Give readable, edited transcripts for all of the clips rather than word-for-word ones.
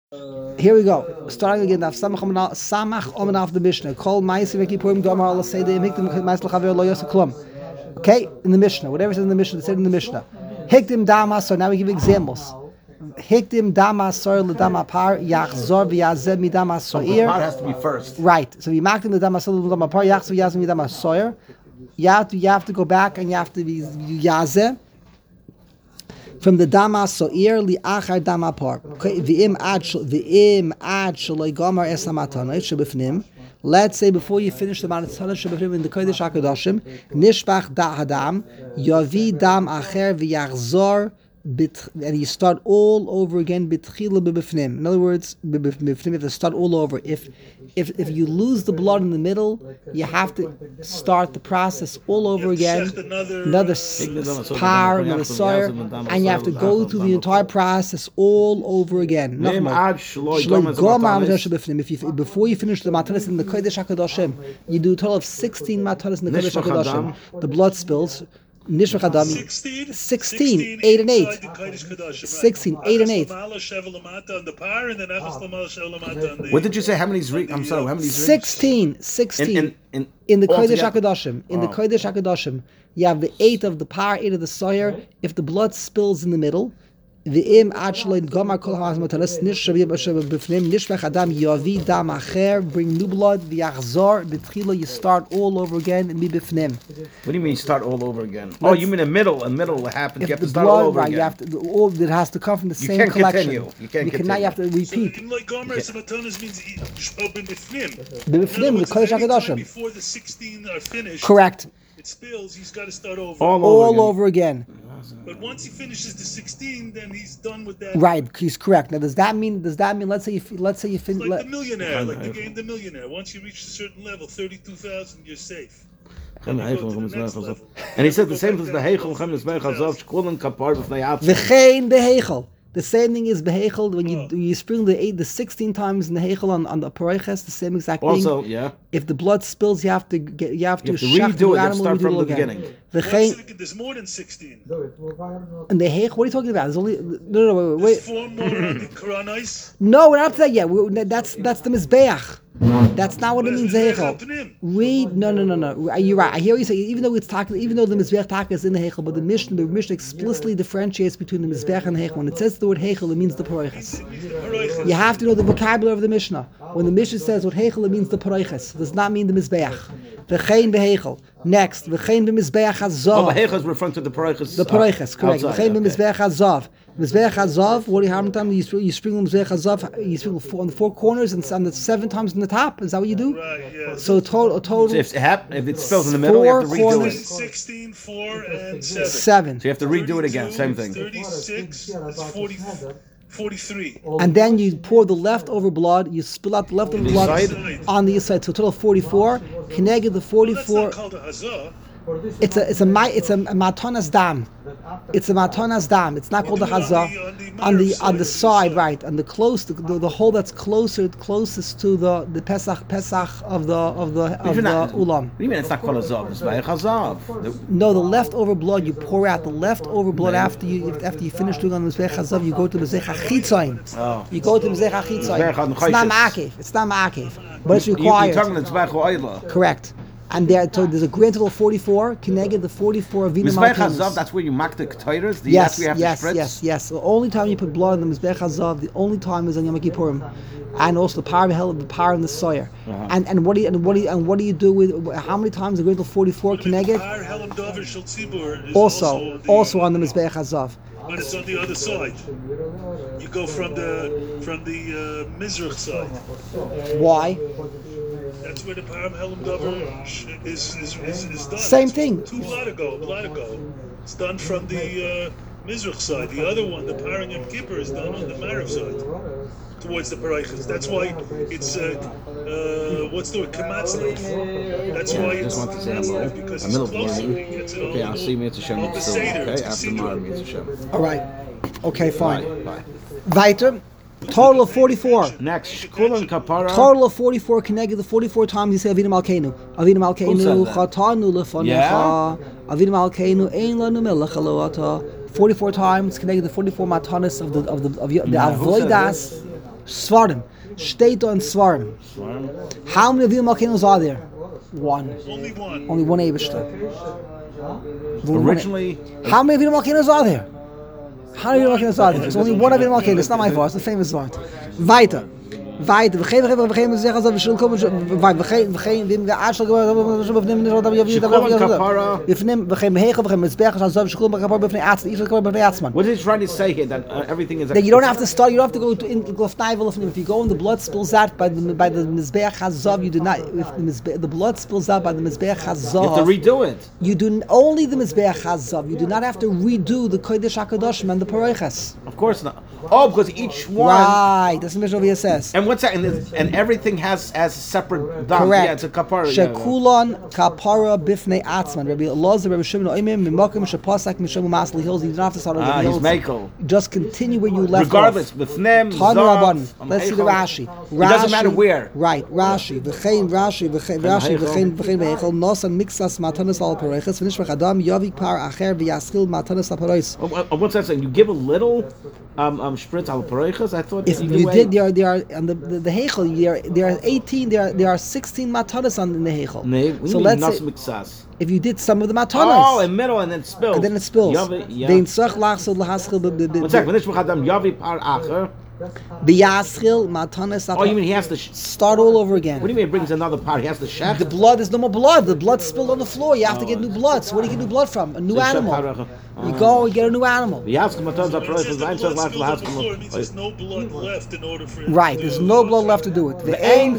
Here we go. Starting again. Samach omen the Mishnah. Kol ma'aser v'kipurim domar ala seidei hikdim ma'aser l'chaver lo yosef klum. Okay, in the Mishnah, whatever it says in the Mishnah, it said in the Mishnah. Hikdim dama. So now we give examples. Hikdim dama soir l'dama par yachzor v'yazeh midama soir. Par has to be first. Right. So we makdim l'dama soir l'dama par yachzor v'yazeh midama soir. You have to go back and you have to be yazeh from the dama soir li'achar dama par. Okay. V'im ad shaloi gomer es hamatana shebifnim. Let's say before you finish the matana shebifnim in the kodesh hakadoshim, nishbach da hadam yavi dam acher v'yachzor. And you start all over again. In other words, you have to start all over. If you lose the blood in the middle, you have to start the process all over again. Another par, another sawyer, and you have to go through the entire process all over again. Before you finish the matanis in the kodesh hakadoshim, you do a total of 16 matanis in the kodesh hakadoshim. The blood spills. 16, 8 and 8. 16, 8 and 8. What did you say? How many is I'm sorry, how many is 16. In the Kodesh HaKadoshim. In the Kodesh HaKadoshim, you have the 8 of the par, 8 of the sawyer. If the blood spills in the middle, bring new blood. You start all over again and be bifnim. What do you mean start all over again? Oh, you mean the middle will happen. You have to start all over again. You have to, it has to come from the same collection. You can't continue. You have to repeat. Before the 16 are finished. Correct. It spills, he's got to start over. All over again. But once he finishes the 16, then he's done with that. Right, he's correct. Now, does that mean? Let's say you finish. Like the millionaire, like the game, the millionaire. Once you reach a certain level, 32,000, you're safe. And he said the same as the Heichel V'chein beheichel. The same thing is behechel when you sprinkle the 16 times in the hechel on the paroiches. The same exact thing. Also, yeah. If the blood spills, you have to redo it. You have to start from the beginning. There's more than 16. And the hechel. What are you talking about? There's only no. Wait. There's 4 more on the Koranais. No, we're not up to that yet. That's the mizbeach. That's not what it means. Hechel. Read. No. You're right. I hear you say. Even though the mizbeach taka is in the hechel, but the Mishnah explicitly differentiates between the mizbeach and the hechel. When it says the word hechel, it means the paroiches. You have to know the vocabulary of the Mishnah. When the Mishnah says what hechel, it means the paroiches. It does not mean the mizbeach. V'chein behechel. Next, v'chein b'mizbeach hazav. Oh, behechel is referring to the paroiches. The paroiches, correct. V'chein b'mizbeach hazav. Mizbeach hazav. What do you have in time? You sprinkle mizbeach hazav. You sprinkle on the 4 corners and on the 7 times in the top. Is that what you do? Right. Yeah. So total. So if it spills in the middle, you have to redo it. 16, 4, and 7. 7. So you have to redo it again. Same thing. 36. That's 43. And then you pour the leftover blood. You spill out the leftover blood on the side. So total of 44. Kineged the 44. That's not called a hazah. It's a matanas dam. It's a matanas dam. It's not called a hazah. On the side, right? On the the hole that's closest to the pesach of the ulam. What do you mean it's not called a zav? It's by a chazav. No, the leftover blood you pour out. The leftover blood after you finish doing on the mizbech hazav, you go to the mizbech hachitzayin. Oh. You go to the mizbech hachitzayin. It's not ma'akev. But it's required. You're talking about tzbach. Correct. And there's a grand total of 44. Kineged the 44 of Vina Mizbech Hazav, that's where you mark the ketayers? Yes. The only time you put blood on the Mizbech Hazav, the only time is on Yom Kippurim, and also the power of the power in the sawyer. And what do you do with how many times the grand total 44 Kineged? Also on the Mizbech Hazav. But it's on the other side. You go from the Mizrach side. Why? That's where the Param Helam Dover is done. Same thing. Two blot ago. It's done from the Mizrach side. The other one, the Param Yom Kippur, is done on the Marav side, towards the Paraychas. That's why it's what's the word? Kamatzlev. That's why it's Kamatzlev, because it's closer. Okay, I'll see Mitzvah Shem. Okay, after tomorrow Mitzvah Shem. All right. Okay, fine. Bye. Weiter. Total of 44. Next, Shkul and Kapara. Total of 44. Connected the 44 times you say Avinu Malkeinu. Avinu Malkeinu Chatanu Lefanecha. Avinu Malkeinu Ein Lanu Melech Elo Ata. 44 times connected the 44 matanis of the Avodas. Svarim. Steht on Svarim. How many Avim Malkenos are there? One. Only one. Only one Eibishter. Originally, How many Avim Malkenos are there? How many Avim Malkenos are there? There's only one Avim Malkenos. It's not my fault. It's the famous word. Weiter. Weiter. V'chein sich also v'shul kol v'chein v'im ga'ashal b'fnim v'chein mehechel v'chein mizbech v'shul v'shul kapara b'fnei atzman. Each kapara b'fnei atzman. what is he trying to say here? That everything is. That you don't have to start. You don't have to go to Lefnai v'Lefnim. If you go and the blood spills out by the mizbech hazav, you do not. If the blood spills out by the mizbech hazav, You have to redo it. you do only the mizbech hazav. You do not have to redo the kodesh hakadoshim and the paroiches. Of course not. Oh, because each one. Right. That's what Mishnah says. And what's that? And everything has a separate dam. Correct. Yeah, it's a kapara. Shekulon kapara bifnei atzman. Rabbi Elazar, Rabbi Shimon Oimim, mimakim shepasak mishamu masli hills. You don't have to start over the He's hills. Mekel. Just continue where you left Regardless, off. b'fnem, Tanu zav, Rabbanan. Let's see the Rashi. It doesn't matter where. Right. Rashi. V'chein v'chein nosan mixas matanas al pareiches. V'nishmach adam yavik par acher v'yaschil matanas al pareis. What's that saying? You give a little spritz al pareiches? I thought If you did, there are on the heichel. There are 18. There are 16 matanas in the heichel. So let's say if you did some of the matanas. Oh, in middle and then spills. And then it spills. Dein tzach lachsel lahaschil One second. V'nishmach adam yavi par acher. Biyaschil matanas. Oh, you mean he has to start all over again? What do you mean it brings another part? He has to shech? The blood, there's no more blood. The blood spilled on the floor. You have to get new blood. So where do you get new blood from? A new animal. You go and get a new animal. It says the blood spilled on the floor. It means there's no blood left in order for it. Right, there's no blood left to do it. The aim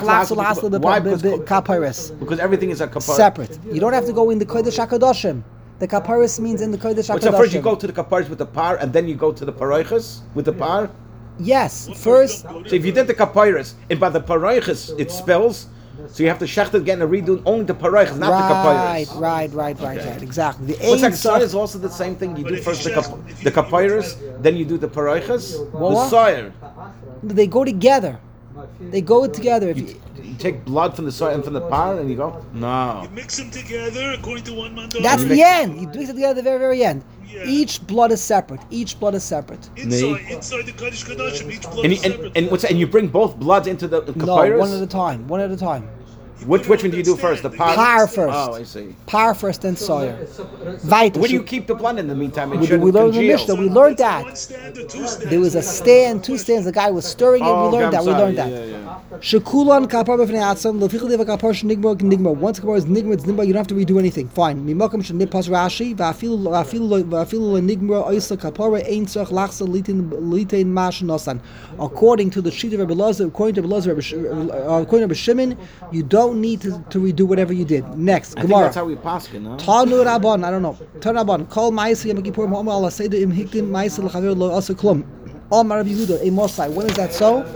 kaparis. Because everything is a kapara. Separate. You don't have to go in the kodesh hakadoshim. The kaparis means in the kodesh hakadoshim. So first you go to the kaparis with the par, and then you go to the paroiches with the par. Yes, first. So if you did the kaparis, and by the paroiches it spills, so you have to shecht again and redo only the paroiches, not the kaparis. Right. Exactly. The What's aim that? Soyer is also the same thing. You do first the kaparis, then you do the paroiches. The soyer. They go together. They go together. If You take blood from the soil and from the par, and you go. No. You mix them together according to one man. That's the end. You do it together at the very, very end. Yeah. Each blood is separate. Inside the Kodesh Kodashim, each blood is separate. And you bring both bloods into the kaparis? No, one at a time. Which one do you do first? The par? Par first. Oh, I see. Par first, then Sawyer. Weiter. Where do you keep the blood in the meantime? It We shouldn't learned in the congeal. Mishnah. We learned that. One stand or two stands. There was a stand, two stands. The guy was stirring it. Oh, We learned okay, that. I'm We learned sorry. that. Yeah. Shekulan kapar b'fnei atzam lefichel deva kapar shenigmar nigmar. Once kapar is nigmar, it's nigmar. You don't have to redo anything. Fine. Mimakom shenipas Rashi va'afilu nigmar oisa kapara ein tzach lachsa litain mash nosan. According to the sheet of Rabbi Elazar, according to Rabbi Shimon, you don't need to redo whatever you did. Next, I think Gemara. that's how we paskin, no? Tanu Rabban, I don't know. Tanu Rabban. Kol ma'aseh Yom Kippur Ma'omer Allah Seder Im Hikdim ma'aseh l'chaver lo asa klum. Omar Rabbi Yehuda, a Mosai. When is that so?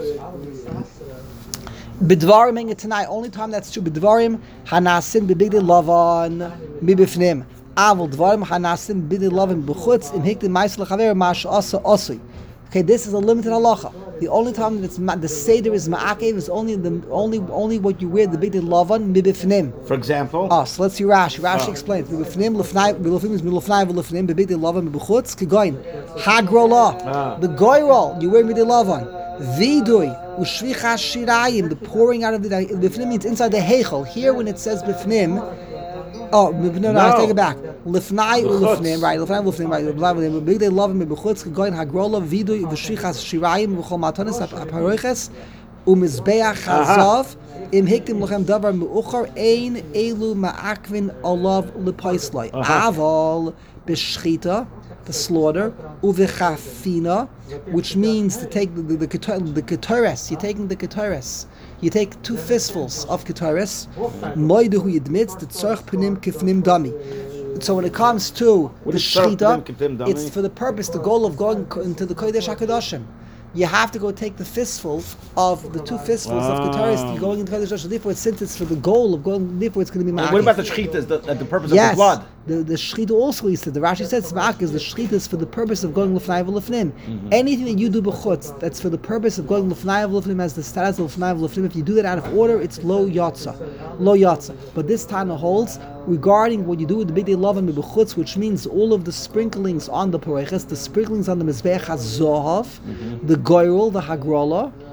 B'dvarim tonight. Only time that's true. B'dvarim hanasin b'bigdei lavan mibifnim. Avol dvarim hanasin b'bigdei lavan b'chutz im hikdim ma'aseh l'chaver ma'ash asa osui. Okay, this is a limited halacha. The only time that it's the seder is ma'akev is only what you wear the big lavan mibifnim. For example? So let's see Rashi. Rashi explains mibifnim lefnai is milofnai v'lefnim b'big lavan mibchutz k'goyin hagrola the goyrol you wear midei lavan vidui ushvicha shirayim the pouring out of the bifnim means inside the heichel. Here when it says bifnim. Oh, no, I take it back. Lifnai ulifnim, right? Lifnai ulifnim, right? Big they love him. Bechutz going hagrola vidu v'shichas shirayim v'chol matanis aparoiches umizbeach hazav im hiktim lochem davar meuchar ein elu ma'akvin olav lepaisloi aval b'shchita the slaughter uvechafina, which means to take the ketores. You're taking the ketores. You take 2 fistfuls of ketoris. Moidu who admits the tzarch penim kifnim dami. So when it comes to the shchita, it's for the purpose, the goal of going into the kodesh hakadoshim. You have to go take the fistful of the 2 fistfuls of ketoris. You're going into kodesh hakadoshim. Therefore, since it's for the goal of going, therefore it's going to be ma'akiv. What about the shchita? Is the purpose yes, of the blood? The shchita also is the Rashi says ma'akiv. The shchita is for the purpose of going l'fnai v'lefnim. Anything that you do b'chutz that's for the purpose of going l'fnai v'lefnim as the status of l'fnai v'lefnim. If you do that out of order, it's lo yatsa. But this Tana holds regarding what you do with the big day love and b'chutz, which means all of the sprinklings on the pareches, the sprinklings on the mizbeach hazohav, the goyrol, the hagrola,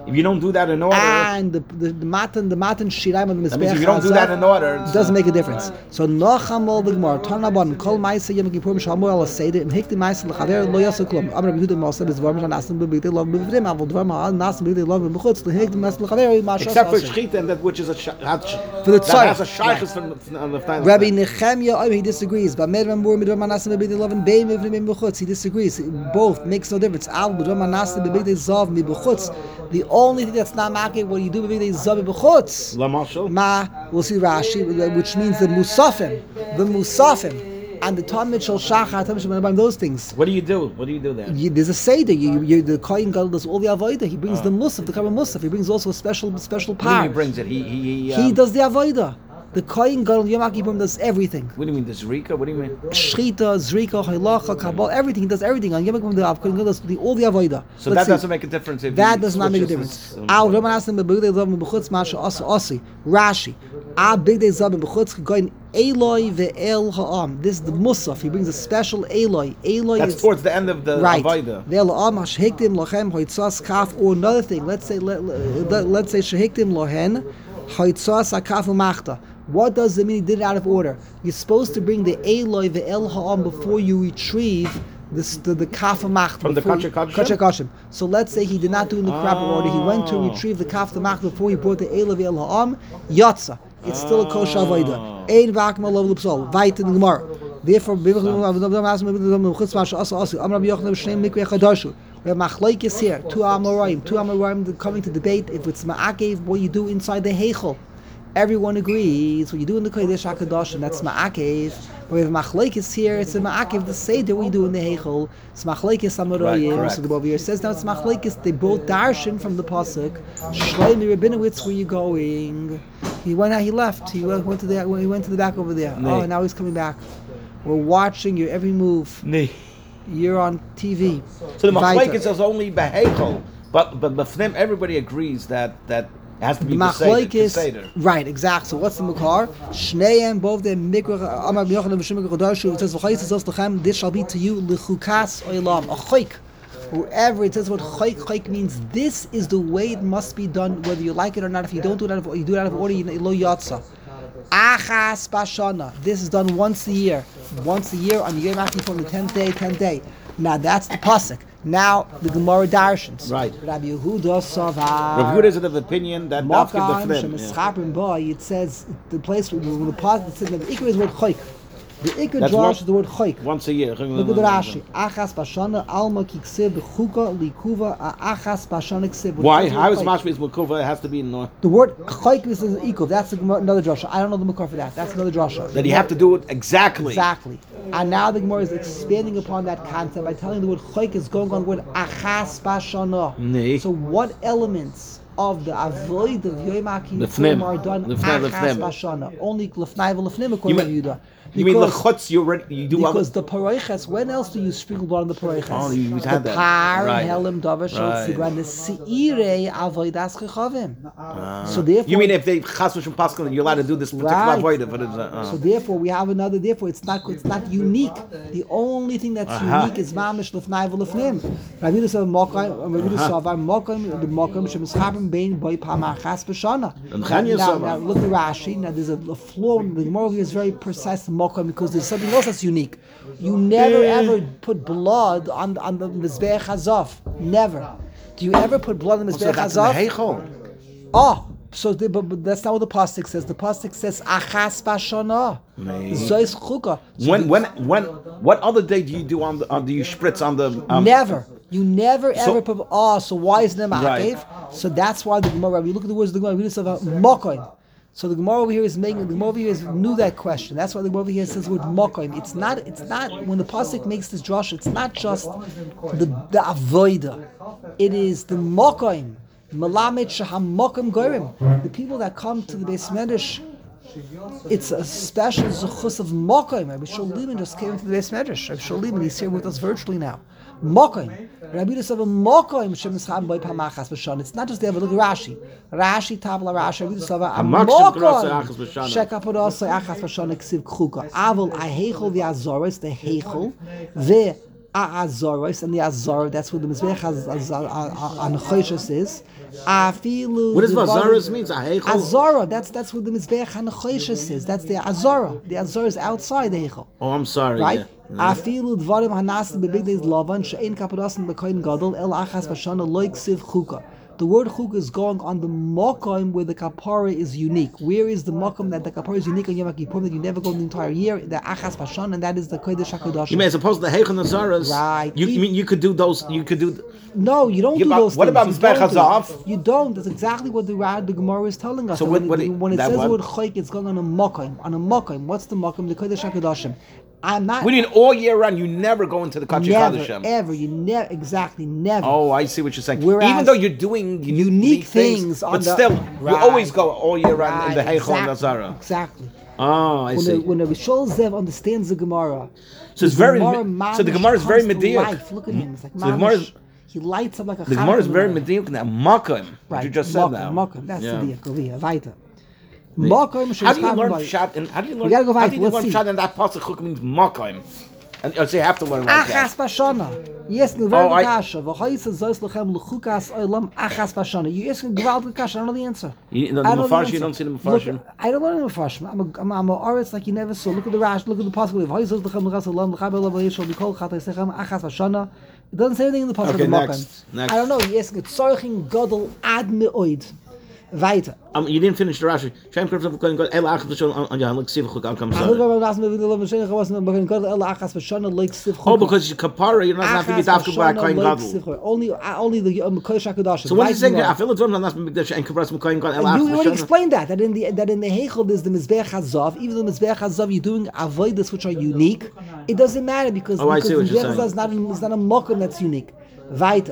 If you don't do that in order, and the matan shiraim of the that means mizbech if you don't do that in order, it doesn't make a difference. So nochamal the gemara tanabon kol ma'ase yom kippurim shalmu al seder im hikti ma'ase lechaver lo yasu klum. Amar Rabbi Yehuda ma'ase bezvar ma'nasim b'bigdei lov b'vrim avol dvar ma'nasim b'bigdei lov b'chutz lehikti ma'ase lechaver ma'ashas. except for shchita and that which is For the that tzar. has a shaykhus from the final. Rabbi Nechemya, he disagrees. But Medram Mur Midram Manasim B'Bigdei Lov and Bei Mivrim B'Chutz, he disagrees. Both makes no difference. Al Midram Manasim B'Bigdei Zav B'Chutz. The only thing that's not making what you do B'Bigdei Zav B'Chutz. Lamashal. Ma, we'll see Rashi, which means the Musafim, and the Talmud Shal Shachar, Talmud Shal Menabim, those things. What do you do? What do you do there? There's a seder. The Kohen Gadol does all the avodah. He brings the musaf, the Karban musaf. He brings also a special What do you part. mean he brings it? He does the avodah. The Kohen Gadol Yom Kippurim does everything. What do you mean? The Zrika? What do you mean? Shchita, Zrika, Halacha, Kabbalah, everything. He does everything. On Yom Kippurim, the Kohen Gadol does all the avodah. So that doesn't make a difference. If That he does not make a switches difference. Al Raman Asim B'Bigdei Zav B'Chutz Masha Asi Rashi. Al Bigdei Zav B'Chutz going Eloi ve'el ha'am. This is the Musaf. He brings a special Eloi. Eloi That's is towards the end of the right. Avodah. Ve'el ha'am ha'shehiktim lochem ha'yitzas kaf. Or another thing. Let's say shehiktim lohen ha'yitzas kaf u'machta. What does it mean he did it out of order? You're supposed to bring the Eloi ve'el ha'am before you retrieve the kaf u'machta. From the Kachar Kachar. So let's say he did not do it in the proper order. He went to retrieve the kaf u'machta before he brought the Eloi ve'el ha'am. Yatsa. It's still a kosher avodah. Ein vakum alav l'psol. Vayt in the Gemara. Therefore, we have machlokes here. Two Amoraim coming to debate if it's ma'akev, what you do inside the heichel. Everyone agrees what you do in the Kodesh HaKadosh, that's ma'akev. But we have machlokes here. It's a ma'akev the seder what you do in the heichel. It's machlokes Amoraim. So the Bava here says now it's machlokes. They both darshan from the pasuk. Shlomi Rabinowitz, where you going? He went out. He left. He went to the back over there. Nee. Oh, now he's coming back. We're watching your every move. Nee. You're on TV. So the Weiter. machlokes is only behechel, but b'fnim everybody agrees that it has to be The the seder. right, exactly. So what's the makar? Shneim, both the mikra, Amar B'Yochanan V'Shimon Chodashu. It says v'chayis tzos lechem. This shall be to you lechukas olam. A chayk. Whoever it says what chayk means. This is the way it must be done, whether you like it or not. If you don't do it out of, you do it out of order, you lo yatsa. Achas bashana. This is done once a year. Once a year on Yom Kippur on the 10th day. Now that's the pasuk. Now the Gemara darshans. Right. Rabbi Yehuda Savar. Rabbi Yehuda is of the opinion that Makam the Shemeschapen Boy. It says the place where the pasuk says that the ikar is the word chayk. The ikar That's draws the word chayk. once a year. Look at the Rashi. Achas bashana alma kiksiv b'chuka likuva achas bashana ksiv. Why? How is mashmis mekuva? It has to be in The word chayk is an equal. That's another drasha. I don't know the makar for that. That's another drasha. that you have to do it exactly. Exactly. And now the Gemara is expanding upon that concept by telling the word chayk is going on the word achas bashana. Nee. So what elements of the avoid of Yom Lefnim. Kippur are done Lefnim, achas lefnim. bashana? Only lefnai v'lefnim according to Yehuda. You mean lechutz? You do because the paroiches. When else do you sprinkle blood on the paroiches? Oh, you had the that. par Right. helim davar shel Right. tzibra neseirei avodas chechavim. So therefore, You mean if they chas v'shem pascal, you're allowed to do this particular Right. avodah, but it's So therefore, we have another. Therefore, it's not unique. The only thing that's unique is mamish lefnai v'lefnim. Rabbi Yudus said mokim the mokim shemischapen bein boy pamachas b'shana. And Chanya said- Now look at Rashi. Now there's a flaw. The Gemara here is very precise mokim because there's something else that's unique. You never ever put blood on the mizbeach hazav. Never. Do you ever put blood on the so mizbeach that's in the hazav? heichel. Oh, but that's not what the pasuk says. The pasuk says achas bashana. Zois chuka. What other day do you do do you spritz on the? Never. You never ever put. Oh, so why is there Right. ma'akev? So that's why the Gemara. We look at the words of the Gemara. We just have mokoim. So the Gemara over here is making. The Gemara over here knew that question. That's why the Gemara over here says the word mokoim. It's not. When the pasuk makes this drush, it's not just the avoida. It is the mokoim. Malamed shaham mokoim gorim. The people that come to the Beis Medrash. It's a special zuchus of mokoim. Rabbi Sholiman just came to the Beis Medrash. Rabbi Sholiman, he's here with us virtually now. Mokoim. Rabbi Yudus said mokoim shemischam boy pamachas b'shana. It's not just there, but look at Rashi. Rashi tabla Rashi. Rabbi Yudus said mokoim shekapodos achas b'shana ksiv kchuka. Avol ahechol v'azoros the hechol ve Azoros, and the Azor, that's what the Mizbech Hanachoshes is. Afilu. What does Vazaras means? A heichel? Azora, that's what the Mizbech Hanachoshes is. That's the Azora. The Azora is outside the heichel. Oh, I'm sorry. Right? Yeah. Afilu dvarim hanasim bebigdei lavan she'ein kapadosim bekoyin gadol el achas b'shana loik siv chuka. The word chukah is going on the makom where the kapara is unique. Where is the makom that the kapara is unique on Yom Kippur that you never go the entire year? The achas b'shana, and that is the kodesh hakodesh. You mean as opposed to the heichel Nazaras? Right. You mean you could do those? You could do. No, you don't Yeah, do but those what things. about You Mizbech don't do it. Hazav? You don't. That's exactly what the Gemara is telling us. So when what it that says the one? word chayk, it's going on a makom. On a makom, what's the makom? The kodesh hakodashim. I'm not. We mean all year round. You never go into the Kachik Never, Hadashim. ever. You never, exactly, never. Oh, I see what you're saying. Whereas Even though you're doing unique things on but the- still, Right. you always go all year round in the Right, heichel and Nazara. Exactly. Oh, I see. When the Rishol Zev understands the Gemara, So it's the very. Gemara So the mamish Gemara is very comes to mediyuk. life. Look at him. It's like So the Gemara is- mamish. He lights up like a The Gemara is Chanukah very light. mediyuk in that makom. Right. What you just said now. Makom. That's Yeah. the deal. Go via. Weiter. Makom. How do you learn pshat? And how do you learn? gotta go how weiter. do you Let's learn see. pshat? And that pasuk chuk means makom. And so you have to learn like that. Achas bashana. Yes, the Oh, very I- kasha. V'chayis zois lechem lechukas olam achas bashana. You ask a gewaltige kasha. I don't know the answer. You know I the don't know Mefarshim, you answer. don't see the Look, Mefarshim? I don't learn the Mefarshim. I'm a oritz like you never saw. Look at the Rash. Look at the pasuk. V'chayis zois lechem lechukas olam lechem olam v'yishol mikol chatay sechem achas bashana. It doesn't say anything in the pasuk. Okay, of next. I don't know. You ask a tzorchin gadol ad meoid. Weiter. You didn't finish the Rashi. Shem Krivs of Kohen God El Achas B'Shon on Yahan Like Sivchuk Al Kam Oh, because you kapara, you're not have to be dafka by Kohen Gadol. Only the Kodesh HaKadosh. So what is he saying? I feel it's not Mikdash and Kavras Kohen God El You Achas already B'Shon. explained that in the Heichel there's the Mizbech Hazav. Even though Mizbech Hazav you're doing avodas which are unique, it doesn't matter because I see what you're Mizbech saying. Hazav is not a mokum that's unique. Weiter.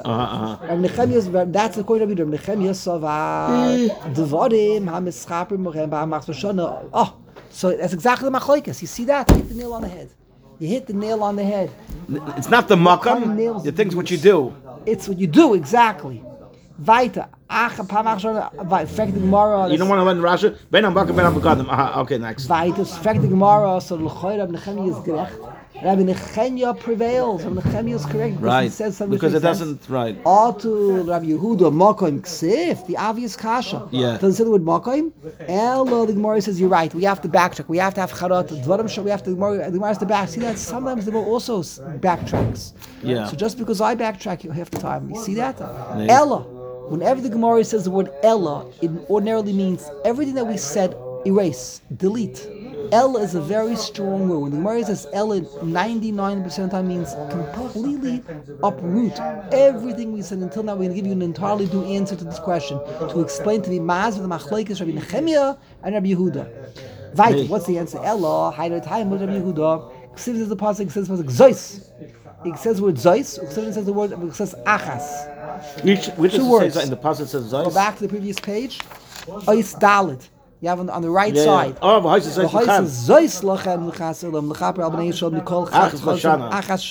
That's according to Rabbi Nechemia Savar. Devarim hamischaper mochem ba'amach b'shana. Oh, so that's exactly the machlokes. You see that? You hit the nail on the head. You hit the nail on the head. It's not the makam. The thing's what you do. It's what you do exactly. Weiter. Ach, pa'amach b'shana. Fact the Gemara. You don't want to learn Rashi? Ben am Bakam, Ben am Bagadim. Okay, next. Weiter. Fact the Gemara. So l'choy Rabbi Nechemia is gerecht. Rabbi Nechemia prevails. Rabbi Nechemia is correct because Right. he says something. Because it makes sense. doesn't, right. Or to Rabbi Yehuda, Makoim Ksif, the obvious kasha. Yeah. Doesn't say the word Makoim. The Gemara says, you're right, we have to backtrack. We have to have Charot, Dvarim, we have to, the Gemara has to back. See that? Sometimes the Gemara also backtracks. Yeah. So just because I backtrack, you have the time. You see that? Ella. Whenever the Gemara says the word Ella, it ordinarily means everything that we said, erase, delete. El is a very strong word. When the Gemara says El, 99% of the time means completely uproot everything we said until now. We're going to give you an entirely new answer to this question to explain to the Maz with the Machlekes, Rabbi Nechemia and Rabbi Yehuda. Right, what's the answer? Ella, Haidot Haim, Rabbi Yehuda. Ksiv says the pasuk, says the pasuk Zois. It says the word Zois. Ksiv says the word, it says Achas. Which Two does it words. say in the passage says Go Zayis? back to the previous page. Ois Dalit. You have on the right side. Oh, but Hais is The Zayis Hois Lechem. is Zois Lachem Lechaselam Lechaper Albanei Yishol Mikol Achas Bashana.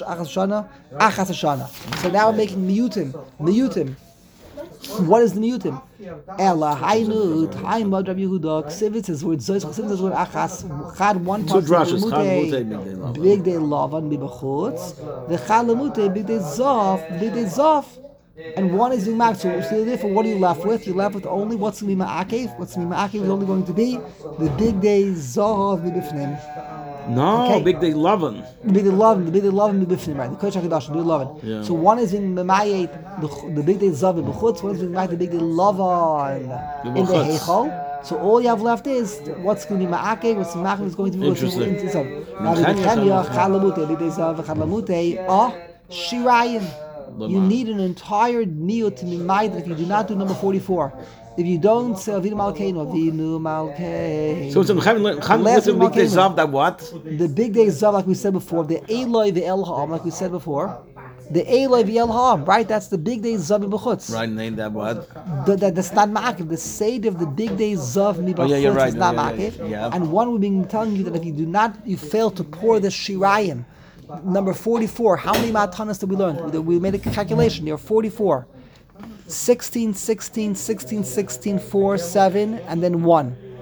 Achas Hashana. So now we're making miyutim. Miyutim. What is the miyutim? Ella Hainu Taim Rabbi Yehuda Ksivit says word Zois. Ksivit says word Achas. Chad one Two part. drushes. Chad Mutei, Big day Lavan Bibachutz. The Chad Lemutei Big day Zof. Big day Zof. And one is being ma'akev. So therefore, what are you left with? You're left with only what's going to be ma'akev. What's going to be ma'akev is only going to be the big day Zohar B'Bifnim. No, Okay. big day lovin'. The big day Lovin B'Bifnim, right? The Kodesh HaKadosh, the big day Lovin. Yeah. So one is being ma'ayet the big day Zohar B'Chutz. One is being ma'ayet the big day Lovin in the B'Chutz. Heichal. So all you have left is what's going to be ma'akev. What's ma'akev is going to be Interesting. Now the Nechemia Chalamute, big day Zohar Chalamute. Shirayim. You need an entire meal to be made if you do not do number 44. If you don't say Avinu Malkeinu, Avinu Malkeinu. So it's a Chem with Last the big day Malkeinu. Zav that what? The big day Zav, like we said before, the Eloi, the El Ha'am, like we said before. The Eloi, the El Ha'am, right? That's the big day Zav B'chutz. Right, name that what? That's not Ma'akiv. The Seder of the big day Zav Oh, yeah, you're B'chutz right. is not Yeah, Ma'akiv. yeah. And one we've been telling you that if you do not, you fail to pour the Shirayim. Number 44, how many matanas did we learn? We made a calculation. You're 44. 16, 16, 16, 16, 4, 7, and then 1.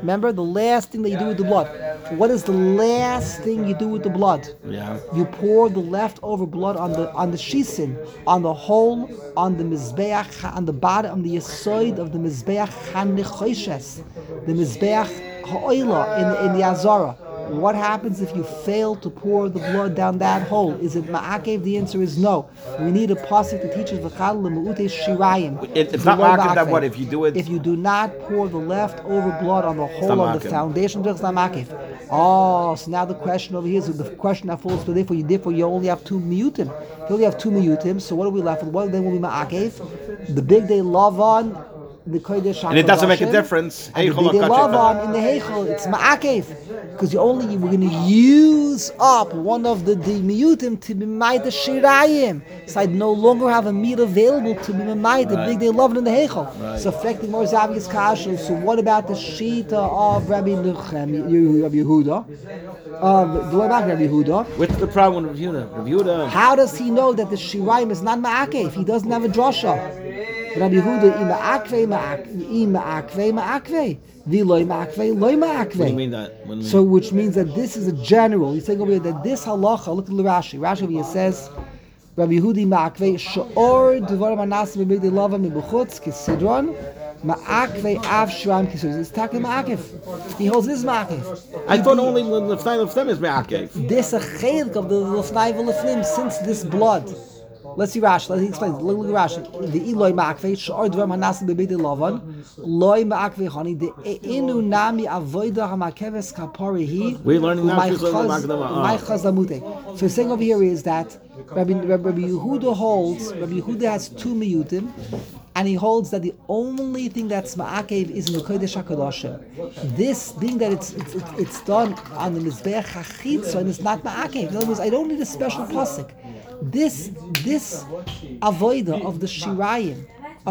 Remember, the last thing that you do with the blood. What is the last thing you do with the blood? Yeah. You pour the leftover blood on the shisin, on the hole, on the mizbeach, on the bottom, on the yasoid of the mizbeach hanechoshes, the mizbeach ha'oila in the azara. What happens if you fail to pour the blood down that hole? Is it ma'akev? The answer is no. We need a pasuk that teaches v'chal le'mu'ute shirayim. It's not ma'akev that what if you do it? If you do not pour the leftover blood on the hole on the ma'akev. foundation, it's not ma'akev. Oh, so now the question over here is the question that falls to therefore you only have 2 miyutim. You only have 2 miyutim, so what are we left with? What then will be ma'akev? The big day lavan, the kodesh, And it doesn't make a difference. and the big day lavan in the heichel, it's ma'akev. Because we're going to use up one of the miyutim to be made the shirayim. So I no longer have a meat available to be made the big day lavan in the heichel. So affecting more Zavi's kasha. So what about the shita of Rabbi Yehuda? What about Rabbi Yehuda? What's the problem with Rabbi Yehuda? How does he know that the shirayim is not ma'akev? He doesn't have a drasha. Rabbi Yehuda, ma'akve. Loy ma'akve. What do you mean that? What do you mean? So, which means that this is a general. He's saying over here that this halacha. Look at the Rashi. Rashi over here says, Rabbi Yehudi ma'akve she'or dvarim anasim b'bigdei lavan mibuchutz kisidron ma'akve av shram kisidron. It's talking ma'akev. He holds this ma'akev. I thought only when the final of them is ma'akev. This a chelik of the lefnai v'lefnim since this blood. Let's see Rashi. Let's explain. Look at Rashi. The Eloi Ma'akvei Shor Dvarim Hanasim B'Beit Lavan Loi Ma'akvei Chani the Inu Nami Avoida Hamakeves Kaporihi. We're learning now. My Chazamute. So the thing over here is that Rabbi Yehuda holds. Rabbi Yehuda has 2 miyutim, and he holds that the only thing that's ma'akev is in the Kodesh HaKadoshim. This being that it's done on the Mizbeach HaChitzon and it's not ma'akev. In other words, I don't need a special pasuk. This avoida of the shirayim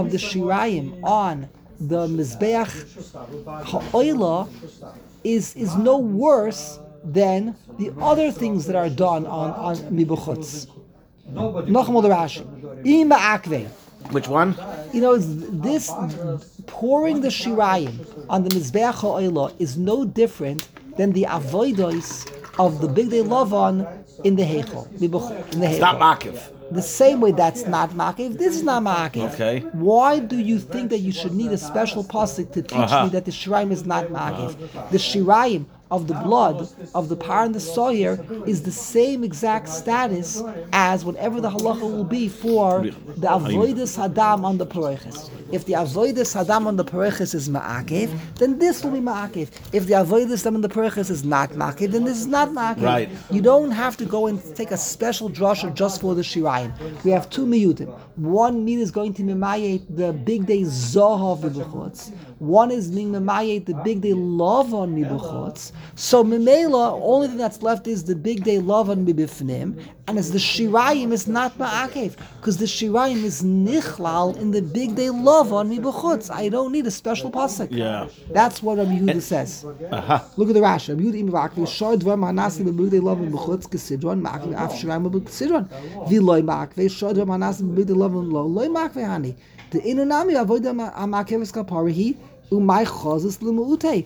on the mizbeach ha'oila is no worse than the other things that are done on mibuchutz. Nachmal Rashi. Ima akve. Which one? You know, this pouring the shirayim on the mizbeach ha'oila is no different than the avoidos of the big day lavan in the heichel. It's not ma'akev. The same way that's not ma'akev, this is not ma'akev. Okay. Why do you think that you should need a special pasuk to teach me that the shirayim is not ma'akev? The shirayim of the blood of the par and the soyer is the same exact status as whatever the halacha will be for the avodas hadam on the paroiches. If the avodas hadam on the paroiches is ma'akev, then this will be ma'akev. If the avodas hadam on the paroiches is not ma'akev, then this is not ma'akev. Right. You don't have to go and take a special drasha just for the shirayim. We have 2 miyutim. One meat is going to memayet the big day zohav mibuchutz. One is being memayet the big day lavan mibuchutz. So Mimela, only thing that's left is the big day lavan mibifnim, and as the shirayim is not ma'akev, because the shirayim is nichlal in the big day lavan mibuchutz. I don't need a special pasuk. Yeah. That's what Rabbi Yehuda says. Look at the Rashi. Rabbi Yehuda imivakvi shor dvarim hanasi b'big day lavan mibuchutz kisidron ma'akev af shirayim mibuchutz v'loy ma'akev shor dvarim hanasi b'big day lavan lo loy ma'akev hani. The inunami avoda ma'akev skaparihi umay chazes l'mu'utei.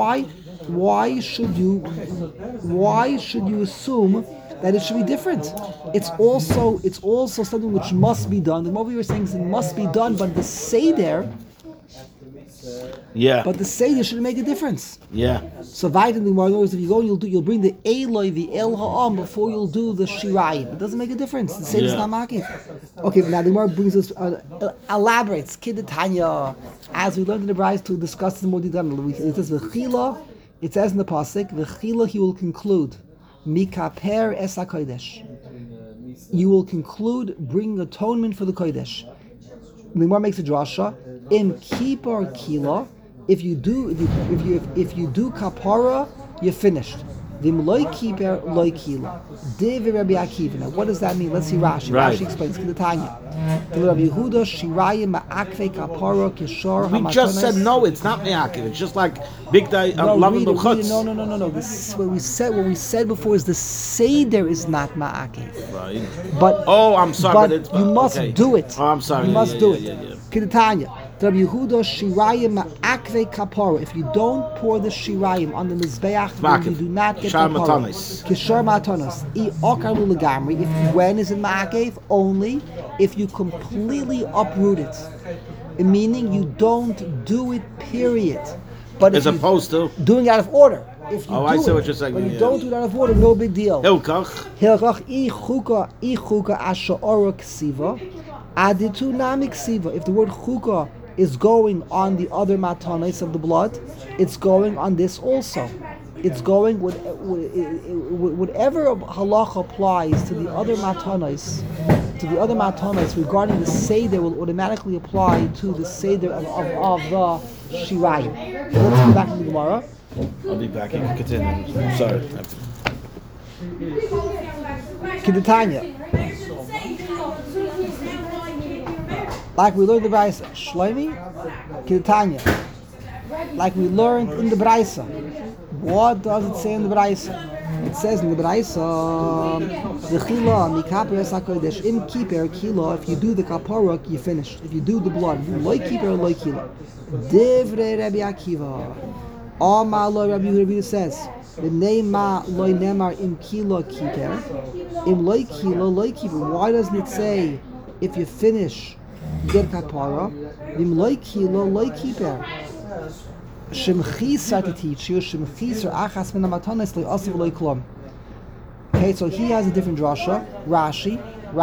Why should you assume that it should be different? It's also something which must be done. The movie you were saying is it must be done, but the seder shouldn't make a difference. Yeah. So vitally more, in other words, if you go, you'll bring the Eloi, the El Ha'am before you'll do the Shirayim. It doesn't make a difference. The seder is not making. Okay, now the Gemara brings us elaborates Kidetanya, as we learned in the Brayos to discuss this in more detail. It says V'chila. It says in the pasuk, "V'chila," he will conclude, "Mikaper es hakodesh." You will conclude bringing atonement for the kodesh. The Gemara makes a drasha. Im kippur kila. If you do kapara, you're finished. V'im loy kippur loy kila. Div Rabbi Akiva. Now, what does that mean? Let's see Rashi. Right. Rashi explains to the Tanya. Rabbi Yehuda shirayim ma'akve kapara kishor. We just said no. It's not me'akev. It's just like big day lavan b'chutz. No. This what we said before is the seder is not ma'akev. Right. But I'm sorry. But you must do it. Oh, I'm sorry. You must do it. Kidatanya. Rabbi Yehuda shirayim ma'akve kapara. If you don't pour the shirayim on the mizbeach, then you do not get Shar kapara. matanos. Kishar matanos. I okalu legamri. If when is it ma'akev? Only if you completely uproot it. Meaning you don't do it, period. But As if opposed to doing it out of order. If you I do see it, what you're saying, but you yeah. don't do it out of order, no big deal. Hilkach. Hilchach I chuka asha ora ksiva, aditu nami ksiva. If the word chuka is going on the other matanis of the blood, it's going on this also. It's going with whatever halacha applies to the other matanis. To the other matanis regarding the seder will automatically apply to the seder of the shirayim. Let's go back to the Gemara. I'll be back. You can continue. Sorry. Kidatanya. Like we learned the Brisa. Shloimi, Kidatanya. Like we learned in the Brisa. What does it say in the Brisa? It says in the Brisa, the Chila, Mikaper Esakodesh, Im Kiper, Kila, if you do the Kaparok, you finished. If you do the blood, Loi Kiper, Loi Kila. Devre Rabbi Akiva. Amar Loi Rabbi Yehuda says, the name Ma Loi Nemar Im Kila Kiper, Im Loi Kila, Loi Kiper. Why doesn't it say, if you finish, you get Kapara? Im Loi Kila, Loi Kiper. Shemchisa to teach you. Shemchisa achas min hamatanis le'asiv lo'klom. Okay, so he has a different drasha. Rashi,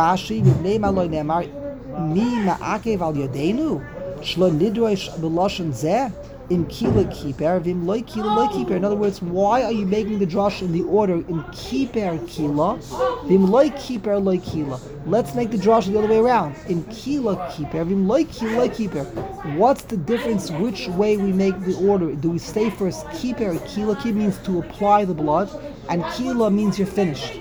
v'nei ma loy nemar mi ma'akev al yadenu shlo nidrosh b'lashon zeh im kila kiper v'im loy kila loy kiper. In other words, why are you making the drasha in the order in kiper kila v'im loy kiper loy kila? Let's make the drasha the other way around. In kila kiper v'im loy kila loy kiper. What's the difference which way we make the order? Do we say first kiper or kila? Kiper means to apply the blood, and kila means you're finished.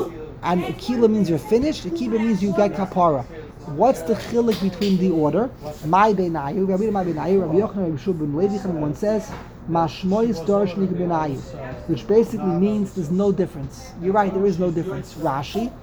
And kila means you're finished, kiper means you got kapara. What's the chilik between the order? My benayu, Rabbi Yochanan, Rabbi Shua ben Levi, one says, Mashmois Dorish Nik benayu, which basically means there's no difference. You're right, there is no difference. Rashi,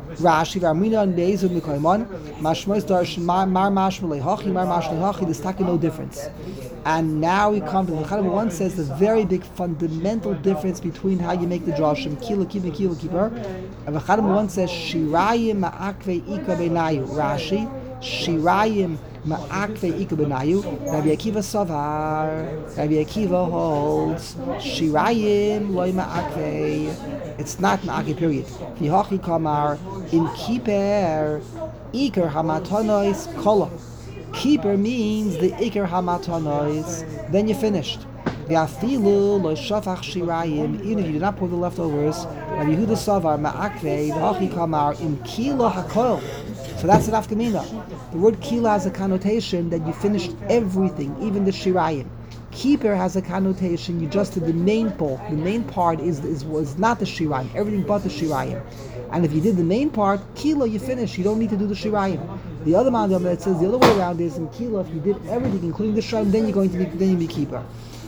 V'amina and Be'ezu Mikoimon, Mashmois Dorish Mar Mashmalei Hachi, Mar Mashmalei Hachi, there's taki no difference. And now we come to the Chadam one says there's a very big fundamental difference between how you make the drashim, kila kippur, kila kippur. And the Chadam one says Shirayim Ma'akve Ika Benayu. Rashi, Shirayim Ma'akve Ika Benayu. Rabbi Akiva Savar. Rabbi Akiva holds Shirayim Loi Ma'akve. It's not Ma'akve, period. V'hachi Kamar in Kiper Iker Hamatonois Kola. Keeper means the Iker Hamatonois, then you're finished. V'afilu lo shafach shirayim, even if you do not pour the leftovers, Rabbi Yehuda Savar ma'akvei v'hachi kamar im kila hakol. So that's the nafkamina. The word kila has a connotation that you finished everything, even the shirayim. Keeper has a connotation you just did the main part. The main part was not the shirayim, everything but the shirayim. And if you did the main part, kilo, you finish. You don't need to do the shirayim. The other mandam that says the other way around is in kilo. If you did everything, including the shirayim, then you'll be keeper.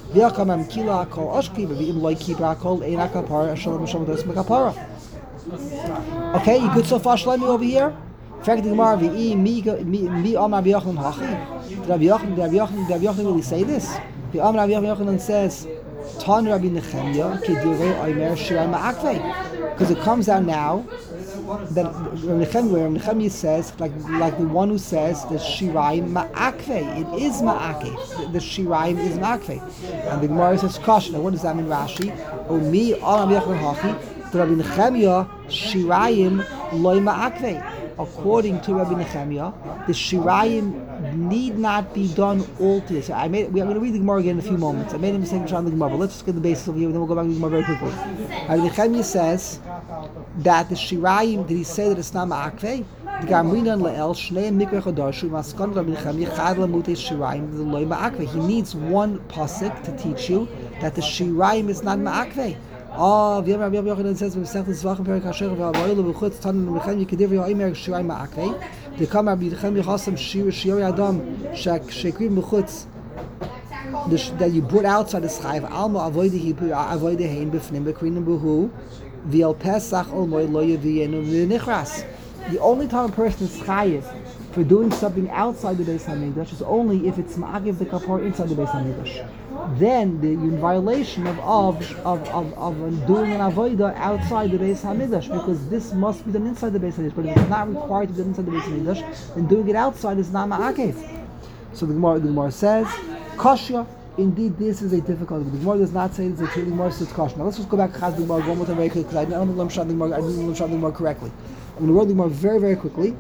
Okay, you good so far, Shlomi, over here? Fact the Gemara, mi amar Rabbi Yochanan hachi. Did Rabbi Yochanan really say this? The Amar Rabbi Yochanan says, Tan Rabbi Nechemya kedirei omer shirayim ma'akvei. Because it comes out now that Rabbi Nechemya says, like the one who says the shirayim ma'akvei. It is ma'akvei. The shirayim is ma'akvei. And the Gemara says, Kosh. Now what does that mean, Rashi? O mi amar Rabbi Yochanan hachi. The Rabbi Nechemya shirayim loy ma'akvei. According to Rabbi Nechemya, the shirayim need not be done all together. So I'm going to read the Gemara again in a few moments. I made a mistake on the Gemara, but let's just get the basis of here, and then we'll go back to the Gemara very quickly. Rabbi Nechemya says that the shirayim, did he say that it's not ma'akvei? The Gamrinan le'el shnei mikra chadarshu maskon Rabbi Nechemya chad lamutei shirayim the loy ma'akvei. He needs one pasuk to teach you that the shirayim is not ma'akvei. Rabbi Yochanan says, "We say this Zvachim Perik Hasher v'Avoyel v'Chutz Tanan Mechem Yikedir v'Oimer Shirayim Ma'akvei." The Kamar Rabbi Nechemya Chasam Shirei Adam Shekrim B'Chutz that you brought outside the Chayiv Alma Avoyde Hein B'Fnim B'Krinim B'Hu V'El Pesach Olmoy Lo Yeviyenu V'Nichras. The only time a person is Chayiv for doing something outside the Beis Hamikdash is only if it's ma'akev the kapara inside the Beis Hamikdash. Then you're in violation of doing an avodah outside the Beis Hamikdash, because this must be done inside the Beis Hamikdash. But if it's not required to be done inside the Beis Hamikdash, then doing it outside is not ma'akev. So the Gemara says, Kashya. Indeed, this is a difficult. The Gemara does not say this. The Gemara says Kashya. Now let's just go back to the Gemara one more time very quickly, because I didn't understand the Gemara correctly. I'm going to read the Gemara very, very quickly.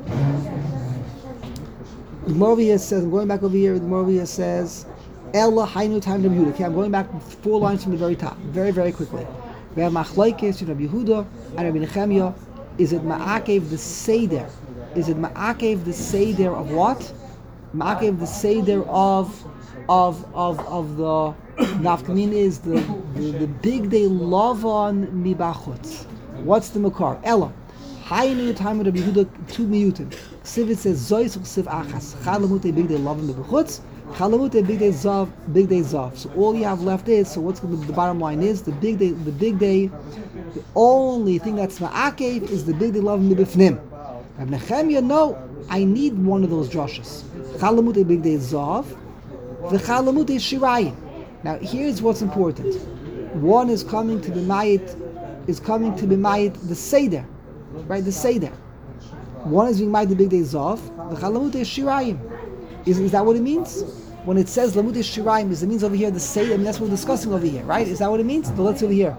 The Gemara over here says, I'm going back over here. The Gemara over here says, Ella Hainu Time Rabbi Yehuda. Okay, I'm going back 4 lines from the very top, very, very quickly. We have Machlaikes, Rabbi Yehuda and Rabbi Nechemia. Is it Ma'akev the Seder? Is it Ma'akev the Seder of what? Ma'akev the Seder of the Nafkamin is the big day Lavan Mibachutz. What's the Makar? Ella Hainu Time Rabbi Yehuda 2 miyutim. Siv it says Zois Siv Achas. Chalamute big day Lavan Mibachutz. Chalamute big day zav. So all you have left is, so what's the bottom line is the big day. The only thing that's ma'akev is the big day love mibifnim. Rabbi Nechemia, no, I need one of those drushes. Chalamute big day zav, the chalamute shirayim. Now here's what's important. One is coming to be mayit the seder, right? The seder. One is being mayit the big day zav, the chalamute shirayim. Is that what it means? When it says Lamut Shiraim, it means over here the Seder? I mean, that's what we're discussing over here, right? Is that what it means? So let's over here.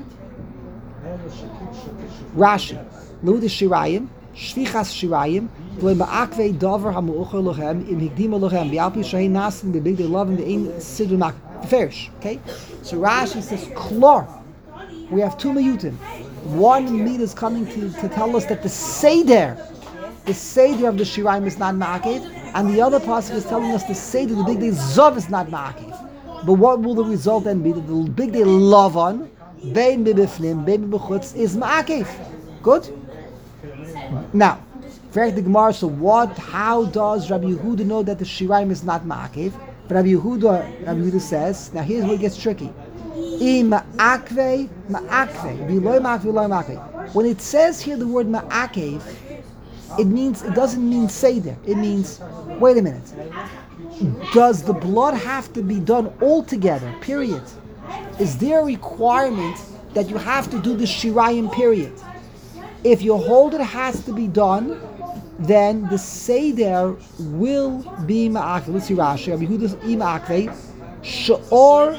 Rashi. Lamut Shiraim, Shvichas Shiraim, V'le Ma'akvei Dover HaMu'ocher Lochem, Im Higdima Lochem, V'alpi Shein Nasim, the big day love, and the Ein Sidr Mak. Ferish, okay? So Rashi says, Klor. We have 2 miyutim. One meat is coming to tell us that the Seder of the Shiraim is not Ma'akev, and the other pasuk is telling us the Seder, the big day Zav is not Ma'akev. But what will the result then be? That the big day Lavan, Bein Bibifnim, Bein Bibchutz, is Ma'akev. Good? Now, the Gemara, so how does Rabbi Yehuda know that the Shiraim is not Ma'akev? But Rabbi Yehuda says, now here's where it gets tricky. Ma'akve, V'loi Ma'akve. When it says here the word Ma'akev, it doesn't mean Seder. It means, wait a minute. Does the blood have to be done all together? Period. Is there a requirement that you have to do the Shirayim period? If you hold it has to be done, then the Seder will be Ma'akve. Let's see Rashi. Rabbi Yehuda's Ma'akve. She'or.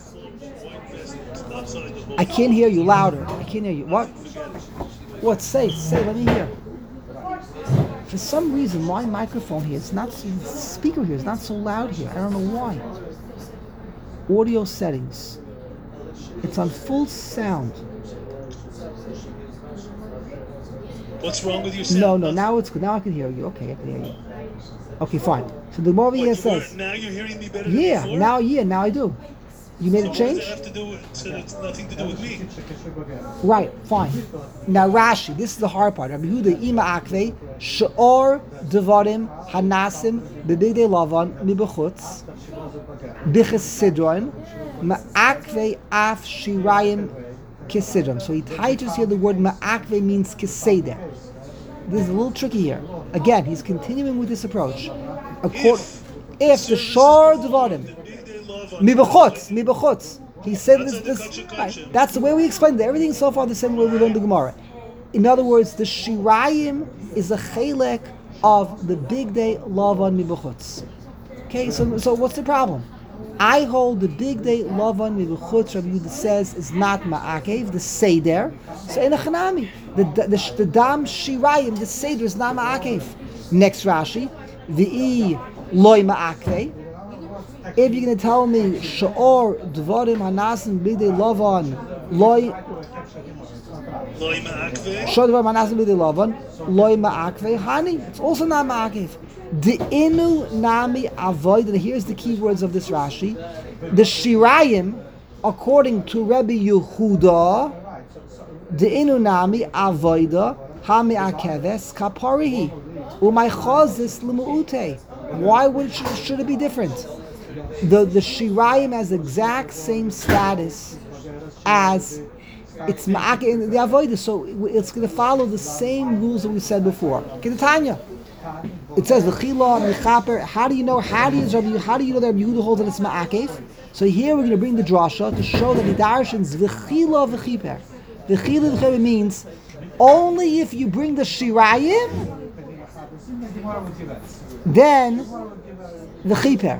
I can't hear you louder. I can't hear you. What? What? Say, let me hear. For some reason, my microphone here, the speaker here is not so loud here. I don't know why. Audio settings. It's on full sound. What's wrong with your sound? No, now it's good. Now I can hear you. Okay, I can hear you. Okay, fine. So the more here says... Now you're hearing me better than before? Now I do. You made a change? What does it have to do with, so it's nothing to do with me? Right, fine. Now Rashi, this is the hard part. Rabbi Yehuda Ima Akve, She'or Devarim Hanasim Bebigdei Lavan Mibechutz Biches Sidron Ma'akve Af Shirayim Kisidron. So he titles here the word Ma'akve means Kiseder. This is a little tricky here. Again, he's continuing with this approach. If the Shor Devarim Mibechutz. He said this right. That's the way we explained it. Everything so far the same way we learned the Gemara. In other words, the Shirayim is a chelek of the big day Lavan Mibechutz. Okay, so what's the problem? I hold the big day Lavan Mibechutz, Rabbi Yehuda says, is not Ma'akev, the Seder. So in a Chanami, the Dam Shirayim, the Seder is not Ma'akev. Next Rashi, V'i Loi Ma'akev. If you're going to tell me Sha'or Dvarim Hanasim Bidei Lavan Loi Ma'akve Sha'or Dvarim Hanasim Bidei Lavan Loi Ma'akve Hani, it's also not Ma'akev. The Inu Nami Avoid, and here's the key words of this Rashi. The Shirayim, according to Rabbi Yehuda, the Inu Nami Avoida Hami Akeves Kaparihi Umay Chazis L'Mu'ute. Why should it be different? The Shirayim has exact same status as it's Ma'akev in the Avodah, so it's going to follow the same rules that we said before. Okay, the Tanya. it says v'chila michaper. How do you know? How do you know that Rabbi Yehuda holds that it's ma'akev? So here we're going to bring the drasha to show that the darshans v'chila v'chiper. V'chila v'chiper means only if you bring the shirayim, then the chiper.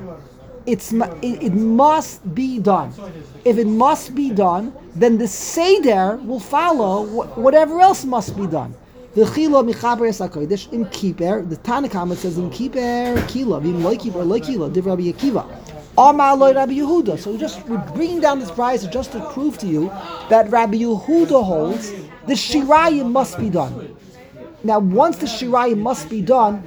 It must be done. If it must be done, then the seder will follow whatever else must be done. The chila michaper es hakodesh in kiper. The Tanakhama says in kiper kila, being like kiper like kila. Div Rabbi Akiva. Amar loy Rabbi Yehuda. So we're bringing down this price just to prove to you that Rabbi Yehuda holds the shirayim must be done. Now, once the shirayim must be done,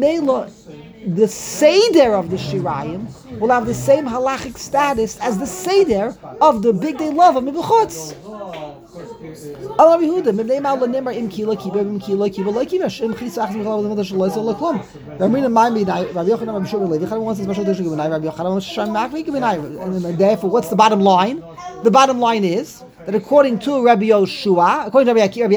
the seder of the shirayim will have the same halachic status as the seder of the big day love of Mibuchutz. Allah Yehuda, Mibnei Ma'ala Nimar Im Kila Kiba Im Kila Kiba Like Kiba Shem Chisa Achim Chala V'Demada Shaloi Sol Laklum. Rabbi Nami Rabbi Yochanan Rabbi Shua Levi Chanan wants a special dish Rabbi Yochanan wants Shem Makli Kibanai. And therefore, what's the bottom line? The bottom line is that according to Rabbi Yoshua, according to Rabbi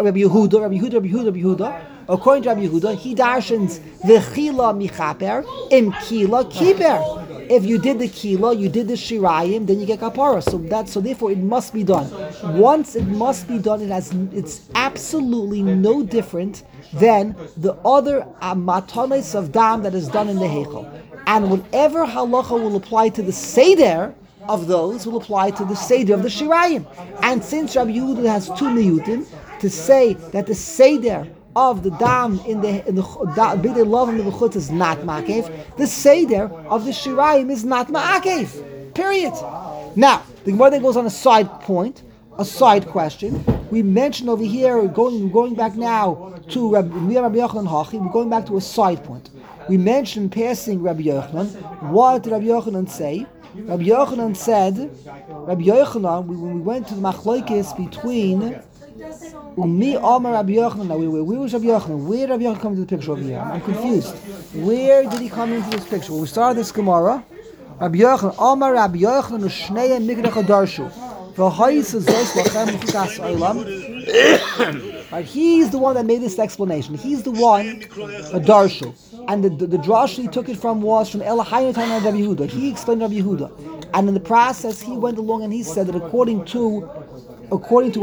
Yehuda, according to Rabbi Yehuda, he darshans v'chila michaper im kila kiper. If you did the kila, you did the shirayim, then you get kapara. So therefore, it must be done. Once it must be done, it's absolutely no different than the other matanos of dam that is done in the heichal. And whatever halacha will apply to the seder of those will apply to the seder of the shirayim. And since Rabbi Yehuda has two miyutim to say that the seder of the dam in the big day love in the bechutz is not ma'akev, the seder of the shirayim is not ma'akev. Period. Now the Gemara then goes on a side point, a side question. We mentioned over here, going back now to Rabbi Yochanan Hachi. We're going back to a side point. We mentioned passing Rabbi Yochanan. What did Rabbi Yochanan say? Rabbi Yochanan said, when we went to the machlokes between Umi Amar Rabbi Yochanan. Now, where was Rabbi Yochanan? Where did Rabbi Yochanan come into the picture over here? I'm confused. Where did he come into this picture? When we started this Gemara, Rabbi Yochanan, Amar Rabbi Yochanan, Ushneya Mikdach Darshu. He's the one that made this explanation. He's the one, a Darshu. And the drash he took it from was from Elahayim Rabbi Yehuda. He explained Rabbi Yehuda. And in the process, he went along and he said that according to what point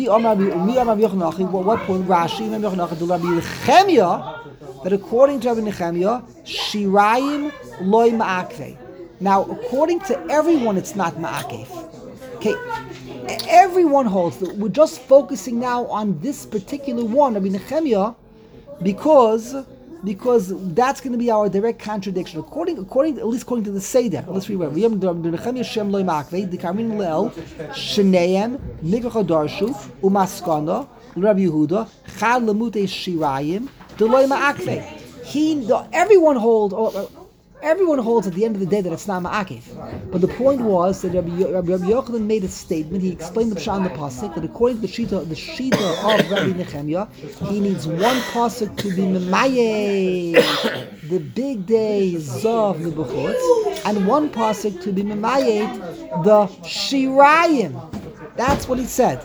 Rashi, that according to Rabbi Nechemia, Shirayim loy ma'akve. Now, according to everyone, it's not ma'akev. Okay, everyone holds that. We're just focusing now on this particular one, Rabbi Nechemia, because that's going to be our direct contradiction. According at least according to the Seder. Let's read. Rabbi Nechemia Shem loy ma'akve, Dikamin Leel, Shneim Mikrach Darshu, Umaskana, Rabbi Yehuda, Chad Lamute Shirayim, Deloy ma'akve. Everyone holds at the end of the day that it's not ma'akev. But the point was that Rabbi Yochanan made a statement. He explained the pshat in the pasuk that according to the shita of Rabbi Nechemia, he needs one pasuk to be memaye the big days of Nebuchadnezzar, and one pasuk to be memaye the shirayim. That's what he said.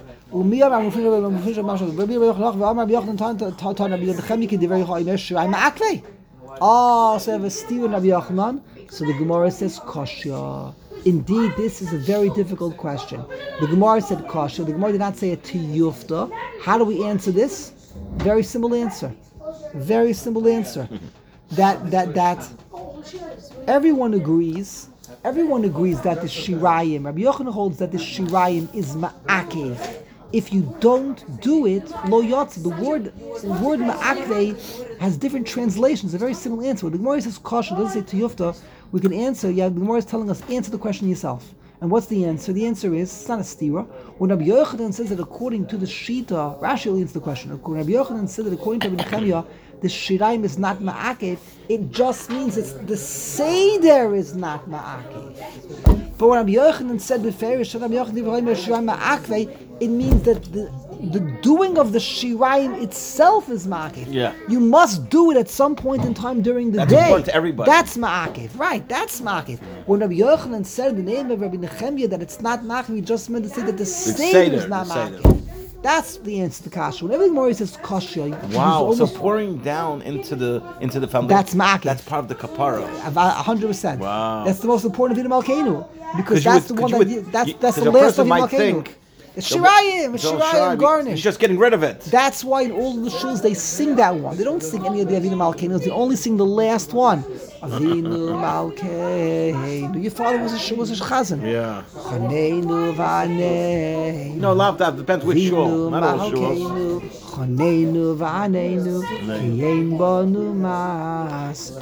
Oh, so I have a steer in Rabbi Yochanan. So the Gemara says Kashya. Indeed, this is a very difficult question. The Gemara said Kashya. The Gemara did not say it to Yufta. How do we answer this? Very simple answer. Very simple answer. That everyone agrees. Everyone agrees that the Shirayim, Rabbi Yochanan holds that the Shirayim is Ma'akev. If you don't do it, lo yotz. The word ma'akve has different translations. A very simple answer. When the Gemara says kosher, doesn't say tiyufta, we can answer. Yeah, the Gemara is telling us answer the question yourself. And what's the answer? The answer is it's not a stira. When Rabbi Yochanan says that according to the shita, Rashi will answer the question. Rabbi Yochanan said that according to Rabbi Nechemia, the shiraim is not ma'akev. It just means it's the seder is not ma'akev. But when Rabbi Yochanan said beferish, Rabbi Yochanan shiraim ma'akev, it means that the doing of the shirayim itself is ma'akev. Yeah. You must do it at some point in time during the day. That's important to everybody. That's ma'akev. Right, that's ma'akev. When Rabbi Yochanan said the name of Rabbi Nechemia that it's not ma'akev, he just meant to say that the seder is not ma'akev. That's the answer to kasha. Whenever the Gemara says kasha, Wow. So pouring down into the foundation. That's ma'akev. That's part of the kapara. 100%. Wow. That's the most important of Vidam Malkeinu. Because 'Cause you that's would- the one 'cause that you would- that's you- the 'cause a last of person Vidam might Malkeinu. think It's Shirayim, it's So Shirayim garnish. He's just getting rid of it. That's why in all the shuls they sing that one. They don't sing any of the Avinu Malkeinu. They only sing the last one. Avinu Malkeinu. Your father was a chazan. Yeah. Choneinu v'aneinu. No, love that depends which shul. Avinu Not all shuls. Malkeinu. Choneinu v'aneinu. Ki ein bonu mas.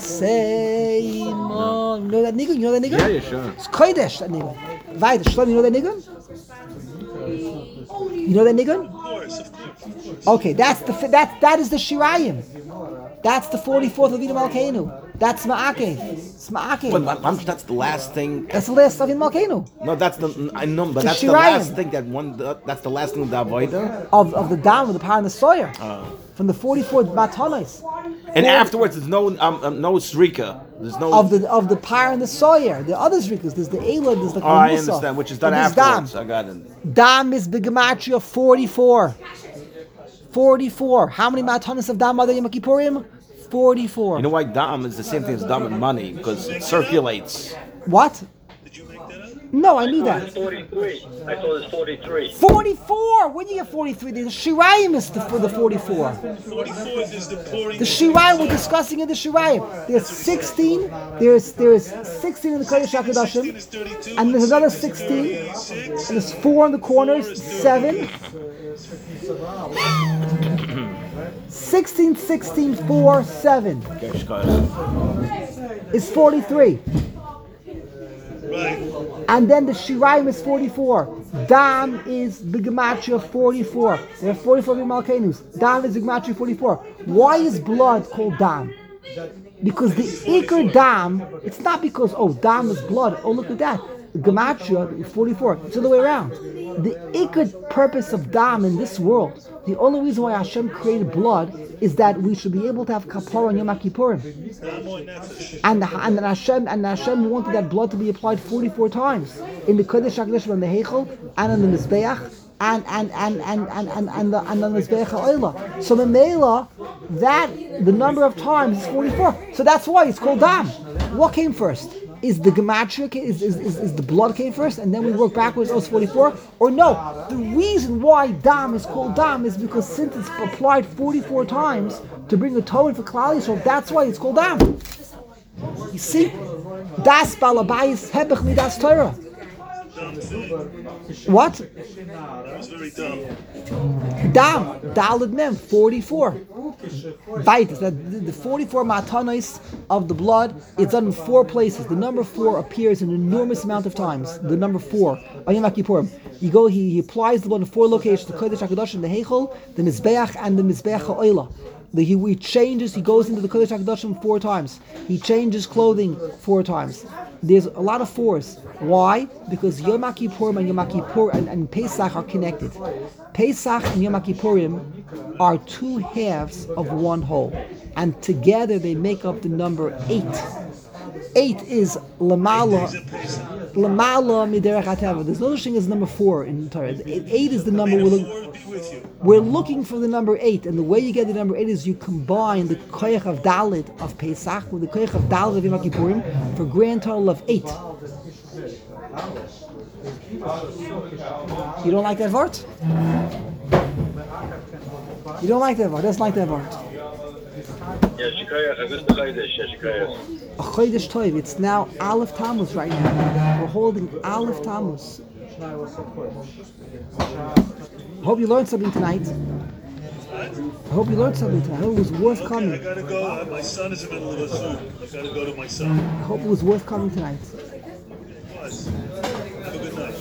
Aseinu. You know that niggun? You know that niggun? Yeah, sure. It's Kodesh, that niggun. Weiter, Shlomo, you know that niggun? You know that niggun? Of course. Okay, that is the Shirayim. That's the 44th of Vidam Malkeinu. That's Ma'akev. It's Ma'akev. But that's the last thing. That's the last of Vidam Malkeinu. No, that's the I know, but The that's the Shirayim. last thing that's the last thing of the avodah. Of the dam, of the power and the sawyer. From the 44th Matanos. And afterwards, there's no srika. There's no Of the power and the sawyer. The other zrikas. There's the Elah, there's the Oh, I Kalmusa. understand, which is done and there's afterwards. Dam. I got it. Dam is Begematria 44. 44. How many Matanos of Dam are there Yom Kippurim? 44. You know why dam is the same thing as dam and money because it circulates. What? Did you make that up? No, I knew that. 43. I thought it was 43. 44! When you get 43? The Shirayim is for the 44. 44th is the pouring. The Shirayim, we're discussing in the Shirayim. There's 16, there's 16 in the Kodesh 16 HaKadoshim, is 32. and there's another 16 16, is and 36. there's 4 in the corners, 7. 16, 16, 4, 7 is 43. Right. And then the Shirayim is 44. Dam is the Gematria 44. There are 44 Malkenus. Dam is the Gematria 44. Why is blood called Dam? Because the Iker Dam, it's not because, Dam is blood. Oh, look at that. The Gematria is 44. It's the other way around. The Iker purpose of Dam in this world, the only reason why Hashem created blood is that we should be able to have kapara on Yom Kippurim. And Hashem wanted that blood to be applied 44 times in the Kodesh HaKadoshim and the Heichel and in the Mizbeach and the Mizbeach HaOlah. So the Mela, that the number of times is 44. So that's why it's called Dam. What came first? Is the gematria, is the blood came first and then we work backwards, it's 44? Or no, the reason why Dam is called Dam is because since it's applied 44 times to bring a Torah for Klal Yisrael, that's why it's called Dam. You see? Das Balabayis Hebech Midas Torah. What? That was very dumb. Dam, Daled Mem, 44. Vaitis, the 44 matanos of the blood, it's done in 4 places. The number 4 appears an enormous amount of times. The number 4, on Yom Kippurim. You go, he applies the blood in 4 locations, the Kodesh HaKadoshim, the Heichel, the Mizbeach, and the Mizbeach HaOlah. He changes, he goes into the Kodesh HaKadoshim 4 times. He changes clothing 4 times. There's a lot of 4s. Why? Because Yom Kippurim and Yom Kippur and Pesach are connected. Pesach and Yom Kippurim are 2 halves of one whole. And together they make up the number 8. 8 is Lamala Miderech HaTeva. There's no such thing as number 4 in the Torah. 8 is the number we're looking for the number 8. And the way you get the number 8 is you combine the Koyach of Dalit of Pesach with the Koyach of Dalit of Yom Kippurim for a grand total of 8. You don't like that word? You don't like that word? That's like that word. Yes, Shikayach. I wish the Chodesh. Yes, Shikayach. A Chodesh Tov. It's now Aleph Tammuz right now. We're holding Aleph Tammuz. Hope you learned something tonight. I hope you learned something tonight. I hope it was worth coming. I gotta go. My son is in the middle of a Zoom. I gotta go to my son. I hope it was worth coming tonight. Have a good night.